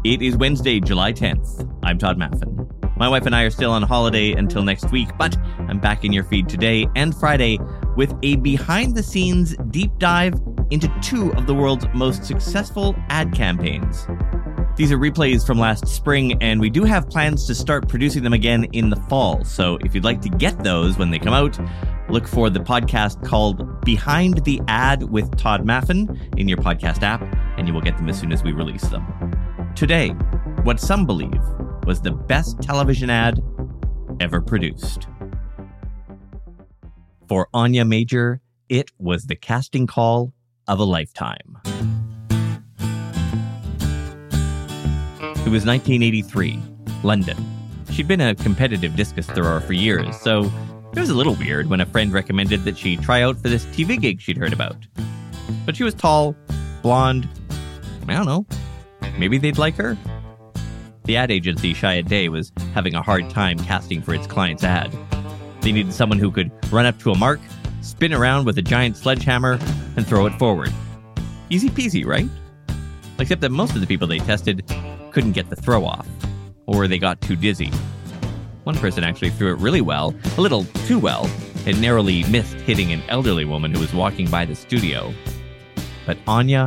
It is Wednesday, July 10th. I'm Todd Maffin. My wife and I are still on holiday until next week, but I'm back in your feed today and Friday with a behind-the-scenes deep dive into two of the world's most successful ad campaigns. These are replays from last spring, and we do have plans to start producing them again in the fall. So if you'd like to get those when they come out, look for the podcast called Behind the Ad with Todd Maffin in your podcast app, and you will get them as soon as we release them. Today, what some believe was the best television ad ever produced. For Anya Major, it was the casting call of a lifetime. It was 1983, London. She'd been a competitive discus thrower for years, so it was a little weird when a friend recommended that she try out for this TV gig she'd heard about. But she was tall, blonde, I don't know, maybe they'd like her? The ad agency Shia Day was having a hard time casting for its client's ad. They needed someone who could run up to a mark, spin around with a giant sledgehammer, and throw it forward. Easy peasy, right? Except that most of the people they tested couldn't get the throw off, or they got too dizzy. One person actually threw it really well, a little too well, and narrowly missed hitting an elderly woman who was walking by the studio. But Anya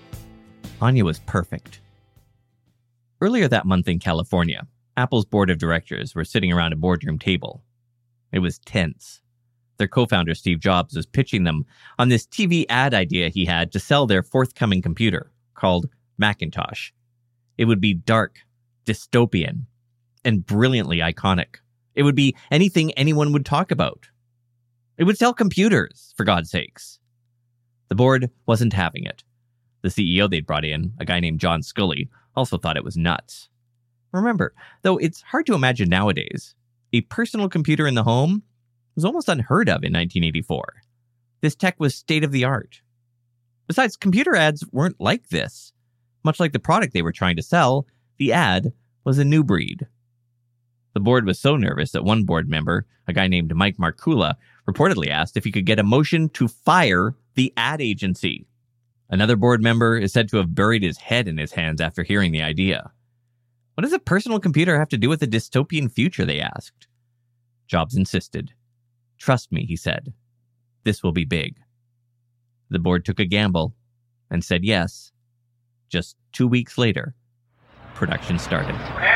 was perfect. Earlier that month in California, Apple's board of directors were sitting around a boardroom table. It was tense. Their co-founder Steve Jobs was pitching them on this TV ad idea he had to sell their forthcoming computer, called Macintosh. It would be dark, dystopian, and brilliantly iconic. It would be anything anyone would talk about. It would sell computers, for God's sakes. The board wasn't having it. The CEO they'd brought in, a guy named John Scully, also thought it was nuts. Remember, though it's hard to imagine nowadays, a personal computer in the home was almost unheard of in 1984. This tech was state-of-the-art. Besides, computer ads weren't like this. Much like the product they were trying to sell, the ad was a new breed. The board was so nervous that one board member, a guy named Mike Markula, reportedly asked if he could get a motion to fire the ad agency. Another board member is said to have buried his head in his hands after hearing the idea. What does a personal computer have to do with a dystopian future, they asked. Jobs insisted. Trust me, he said. This will be big. The board took a gamble and said yes. Just 2 weeks later, production started.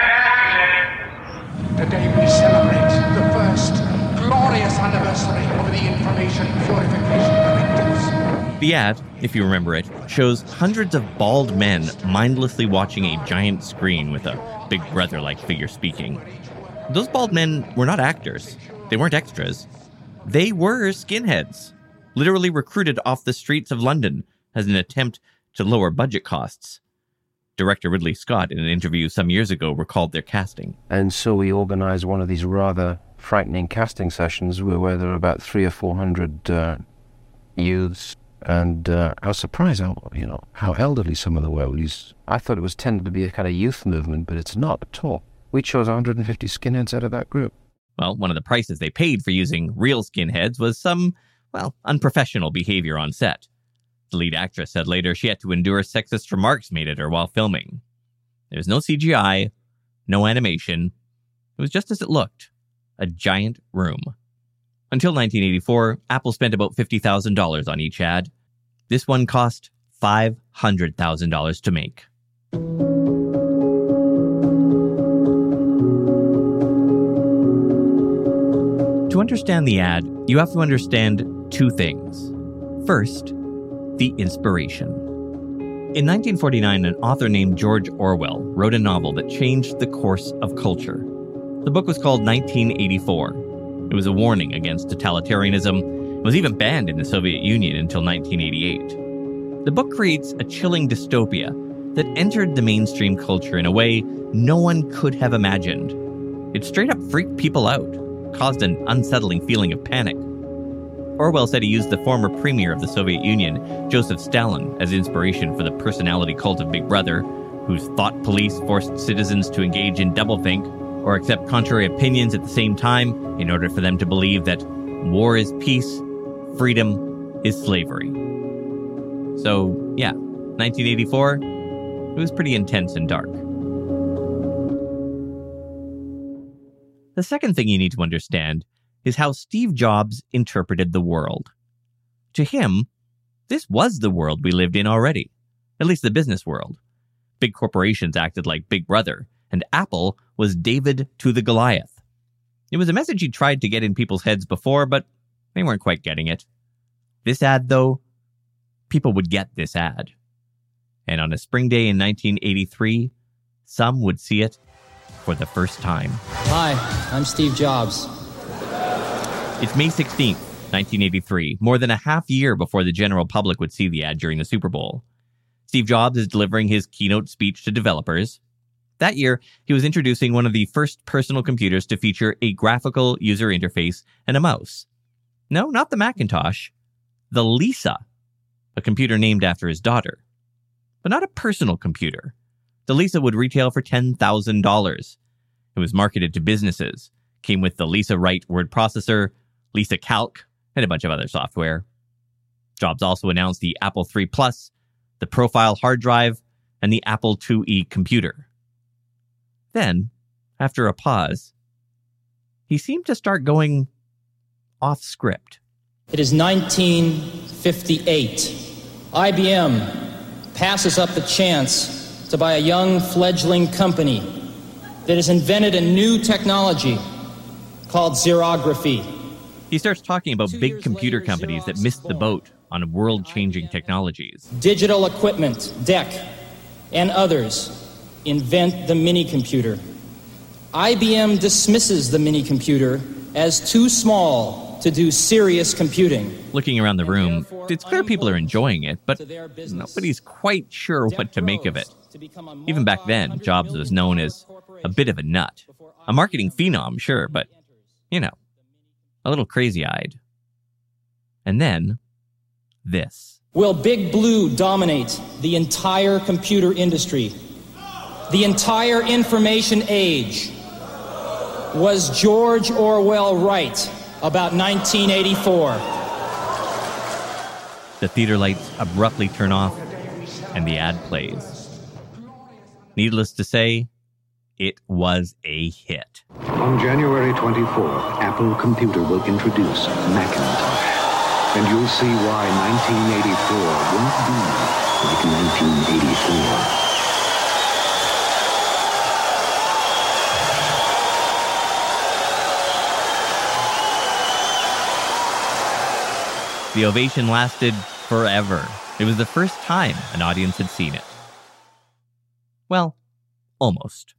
Today we celebrate the first glorious anniversary of the information purification directives. The ad, if you remember it, shows hundreds of bald men mindlessly watching a giant screen with a Big Brother-like figure speaking. Those bald men were not actors. They weren't extras. They were skinheads, literally recruited off the streets of London as an attempt to lower budget costs. Director Ridley Scott, in an interview some years ago, recalled their casting. And so we organized one of these rather frightening casting sessions where there were about 300 or 400 youths. And I was surprised how elderly some of them were. I thought it was tended to be a kind of youth movement, but it's not at all. We chose 150 skinheads out of that group. Well, one of the prices they paid for using real skinheads was some, unprofessional behavior on set. The lead actress said later she had to endure sexist remarks made at her while filming. There was no CGI, no animation. It was just as it looked, a giant room. Until 1984, Apple spent about $50,000 on each ad. This one cost $500,000 to make. To understand the ad, you have to understand two things. First, the inspiration. In 1949, an author named George Orwell wrote a novel that changed the course of culture. The book was called 1984. It was a warning against totalitarianism and was even banned in the Soviet Union until 1988. The book creates a chilling dystopia that entered the mainstream culture in a way no one could have imagined. It straight up freaked people out, caused an unsettling feeling of panic. Orwell said he used the former premier of the Soviet Union, Joseph Stalin, as inspiration for the personality cult of Big Brother, whose thought police forced citizens to engage in doublethink or accept contrary opinions at the same time in order for them to believe that war is peace, freedom is slavery. So, yeah, 1984, it was pretty intense and dark. The second thing you need to understand is how Steve Jobs interpreted the world. To him, this was the world we lived in already, at least the business world. Big corporations acted like Big Brother, and Apple was David to the Goliath. It was a message he tried to get in people's heads before, but they weren't quite getting it. This ad, though, people would get this ad. And on a spring day in 1983, some would see it for the first time. Hi, I'm Steve Jobs. It's May 16th, 1983, more than a half year before the general public would see the ad during the Super Bowl. Steve Jobs is delivering his keynote speech to developers. That year, he was introducing one of the first personal computers to feature a graphical user interface and a mouse. No, not the Macintosh. The Lisa, a computer named after his daughter. But not a personal computer. The Lisa would retail for $10,000. It was marketed to businesses, came with the Lisa Write word processor, Lisa Calc, and a bunch of other software. Jobs also announced the Apple III Plus, the Profile hard drive, and the Apple IIe computer. Then, after a pause, he seemed to start going off script. It is 1958. IBM passes up the chance to buy a young fledgling company that has invented a new technology called xerography. He starts talking about big computer companies that missed the boat on world-changing technologies. Digital Equipment, DEC, and others invent the mini-computer. IBM dismisses the mini-computer as too small to do serious computing. Looking around the room, it's clear people are enjoying it, but nobody's quite sure what to make of it. Even back then, Jobs was known as a bit of a nut. A marketing phenom, sure, but, a little crazy-eyed. And then, this. Will Big Blue dominate the entire computer industry? The entire information age? Was George Orwell right about 1984? The theater lights abruptly turn off, and the ad plays. Needless to say, it was a hit. On January 24th, Apple Computer will introduce Macintosh. And you'll see why 1984 won't be like 1984. The ovation lasted forever. It was the first time an audience had seen it. Well, almost.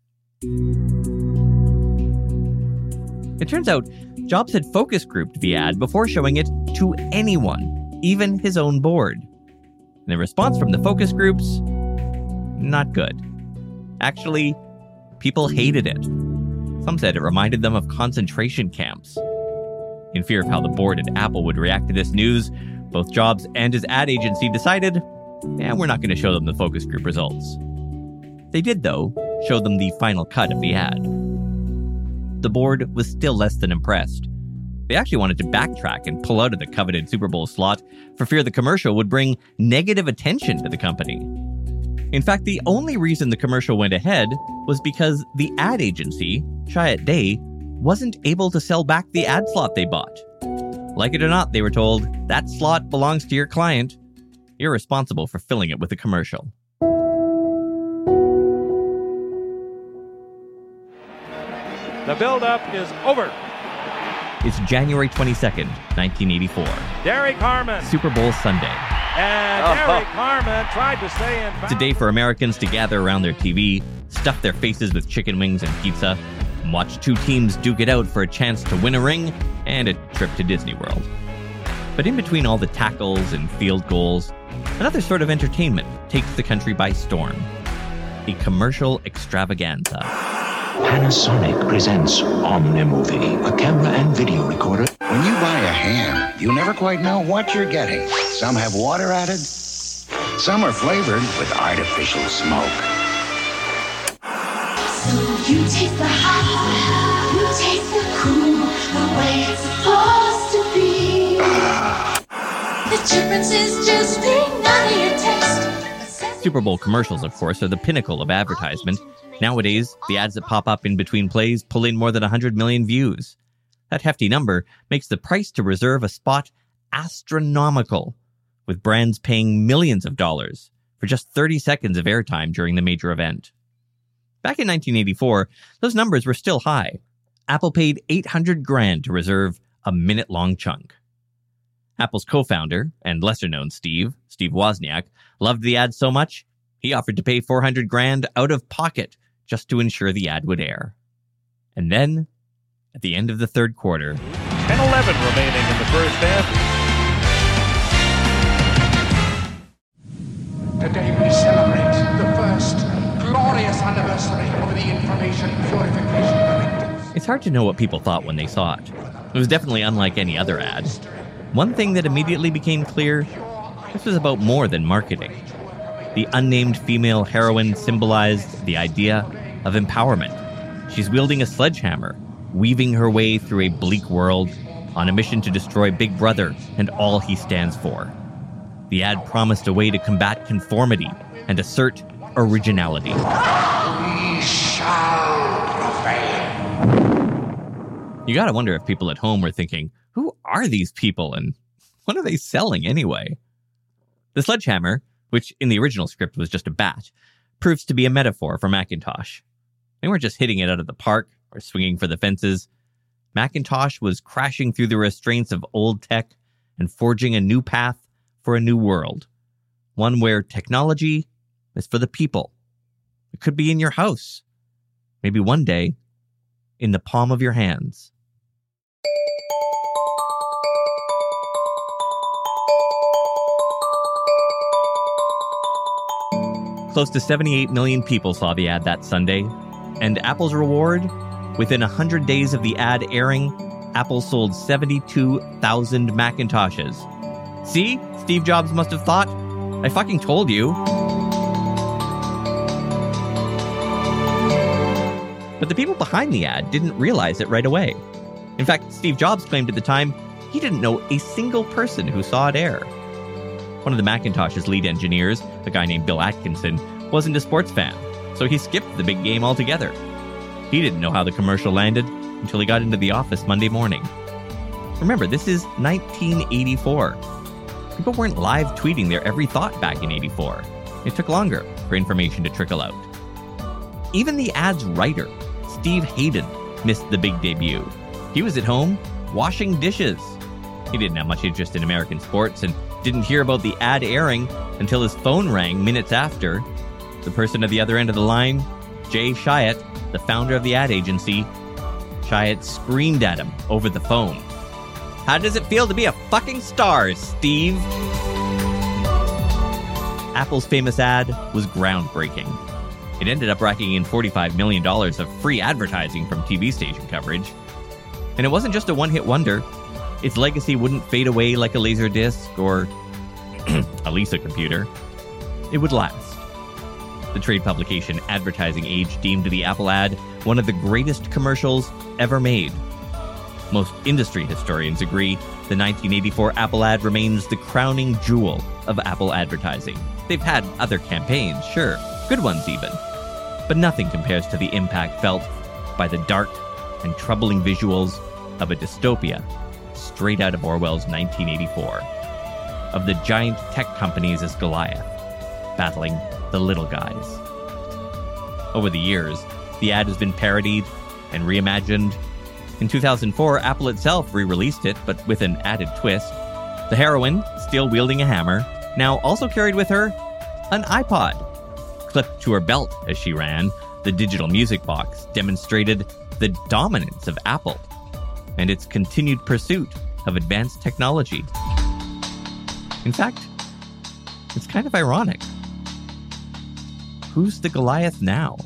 It turns out Jobs had focus grouped the ad before showing it to anyone, even his own board. And the response from the focus groups? Not good. Actually, people hated it. Some said it reminded them of concentration camps. In fear of how the board at Apple would react to this news, both Jobs and his ad agency decided, we're not going to show them the focus group results. They did, though, show them the final cut of the ad. The board was still less than impressed. They actually wanted to backtrack and pull out of the coveted Super Bowl slot for fear the commercial would bring negative attention to the company. In fact, the only reason the commercial went ahead was because the ad agency, Chiat Day, wasn't able to sell back the ad slot they bought. Like it or not, they were told, that slot belongs to your client. You're responsible for filling it with a commercial. The build-up is over. It's January 22nd, 1984. Derek Harmon. Super Bowl Sunday. And Derek Harmon tried to stay in. It's a day for Americans to gather around their TV, stuff their faces with chicken wings and pizza, and watch two teams duke it out for a chance to win a ring and a trip to Disney World. But in between all the tackles and field goals, another sort of entertainment takes the country by storm. A commercial extravaganza. Panasonic presents OmniMovie, a camera and video recorder. When you buy a ham, you never quite know what you're getting. Some have water added, some are flavored with artificial smoke. So you taste the hot, you taste the cool, the way it's supposed to be. The difference is just being none of your taste. Super Bowl commercials, of course, are the pinnacle of advertisement. Nowadays, the ads that pop up in between plays pull in more than 100 million views. That hefty number makes the price to reserve a spot astronomical, with brands paying millions of dollars for just 30 seconds of airtime during the major event. Back in 1984, those numbers were still high. Apple paid $800,000 to reserve a minute-long chunk. Apple's co-founder and lesser-known Steve Wozniak, loved the ad so much, he offered to pay $400,000 out of pocket just to ensure the ad would air. And then, at the end of the third quarter, 10-11 remaining in the first half. Today we celebrate the first glorious anniversary of the Information Purification Directives. It's hard to know what people thought when they saw it. It was definitely unlike any other ad. One thing that immediately became clear, this was about more than marketing. The unnamed female heroine symbolized the idea of empowerment. She's wielding a sledgehammer, weaving her way through a bleak world on a mission to destroy Big Brother and all he stands for. The ad promised a way to combat conformity and assert originality. We shall prevail. You gotta wonder if people at home were thinking, who are these people and what are they selling anyway? The sledgehammer, which in the original script was just a bat, proves to be a metaphor for Macintosh. They weren't just hitting it out of the park or swinging for the fences. Macintosh was crashing through the restraints of old tech and forging a new path for a new world. One where technology is for the people. It could be in your house. Maybe one day, in the palm of your hands. Close to 78 million people saw the ad that Sunday, and Apple's reward? Within 100 days of the ad airing, Apple sold 72,000 Macintoshes. See? Steve Jobs must have thought, I fucking told you. But the people behind the ad didn't realize it right away. In fact, Steve Jobs claimed at the time he didn't know a single person who saw it air. One of the Macintosh's lead engineers, a guy named Bill Atkinson, wasn't a sports fan, so he skipped the big game altogether. He didn't know how the commercial landed until he got into the office Monday morning. Remember, this is 1984. People weren't live tweeting their every thought back in 84. It took longer for information to trickle out. Even the ad's writer, Steve Hayden, missed the big debut. He was at home washing dishes. He didn't have much interest in American sports and didn't hear about the ad airing until his phone rang minutes after. The person at the other end of the line, Jay Chiat, the founder of the ad agency, Chiat screamed at him over the phone. How does it feel to be a fucking star, Steve? Apple's famous ad was groundbreaking. It ended up racking in $45 million of free advertising from TV station coverage. And it wasn't just a one-hit wonder. Its legacy wouldn't fade away like a Laserdisc or a Lisa computer. It would last. The trade publication Advertising Age deemed the Apple ad one of the greatest commercials ever made. Most industry historians agree the 1984 Apple ad remains the crowning jewel of Apple advertising. They've had other campaigns, sure, good ones even, but nothing compares to the impact felt by the dark and troubling visuals of a dystopia straight out of Orwell's 1984, of the giant tech companies as Goliath, battling the little guys. Over the years, the ad has been parodied and reimagined. In 2004, Apple itself re-released it, but with an added twist. The heroine, still wielding a hammer, now also carried with her an iPod. Clipped to her belt as she ran, the digital music box demonstrated the dominance of Apple and its continued pursuit of advanced technology. In fact, it's kind of ironic. Who's the Goliath now?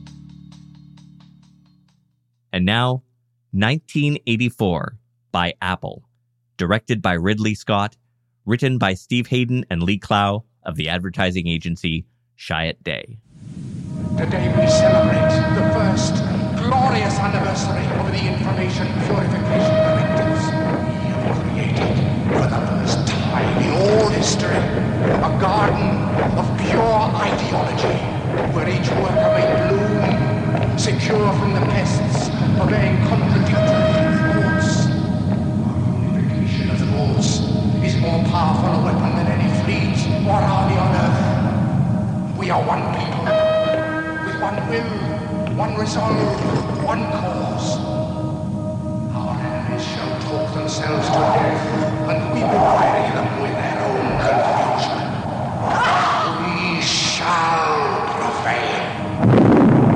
And now, 1984 by Apple, directed by Ridley Scott, written by Steve Hayden and Lee Clow of the advertising agency Chiat Day. Today we celebrate the first glorious anniversary of the Information Purification Directives. We have created, for the first time in all history, a garden of pure ideas. technology, where each worker may bloom, secure from the pests, obeying contradictory thoughts. Our unification as bulls is more powerful a weapon than any fleet or army on earth. We are one people, with one will, one resolve, one cause. Our enemies shall talk themselves to death, and we will bury them with their own confusion. We shall prevail.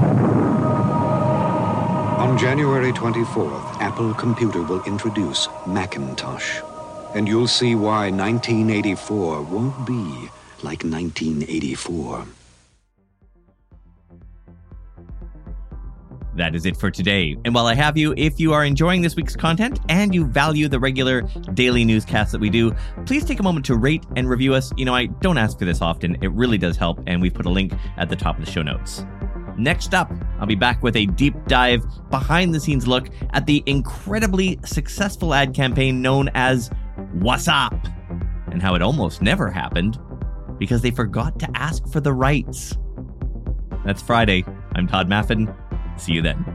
On January 24th, Apple Computer will introduce Macintosh. And you'll see why 1984 won't be like 1984. That is it for today. And while I have you, if you are enjoying this week's content and you value the regular daily newscasts that we do, please take a moment to rate and review us. You know, I don't ask for this often. It really does help, and we've put a link at the top of the show notes. Next up, I'll be back with a deep dive, behind-the-scenes look at the incredibly successful ad campaign known as WhatsApp, and how it almost never happened because they forgot to ask for the rights. That's Friday. I'm Todd Maffin. See you then.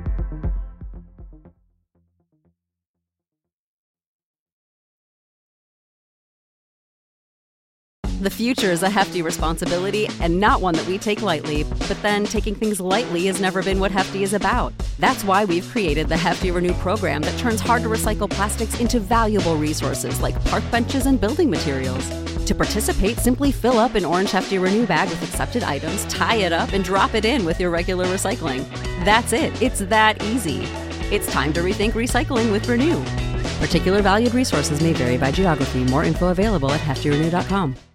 The future is a hefty responsibility and not one that we take lightly. But then taking things lightly has never been what Hefty is about. That's why we've created the Hefty Renew program that turns hard-to-recycle plastics into valuable resources like park benches and building materials. To participate, simply fill up an orange Hefty Renew bag with accepted items, tie it up, and drop it in with your regular recycling. That's it. It's that easy. It's time to rethink recycling with Renew. Particular valued resources may vary by geography. More info available at heftyrenew.com.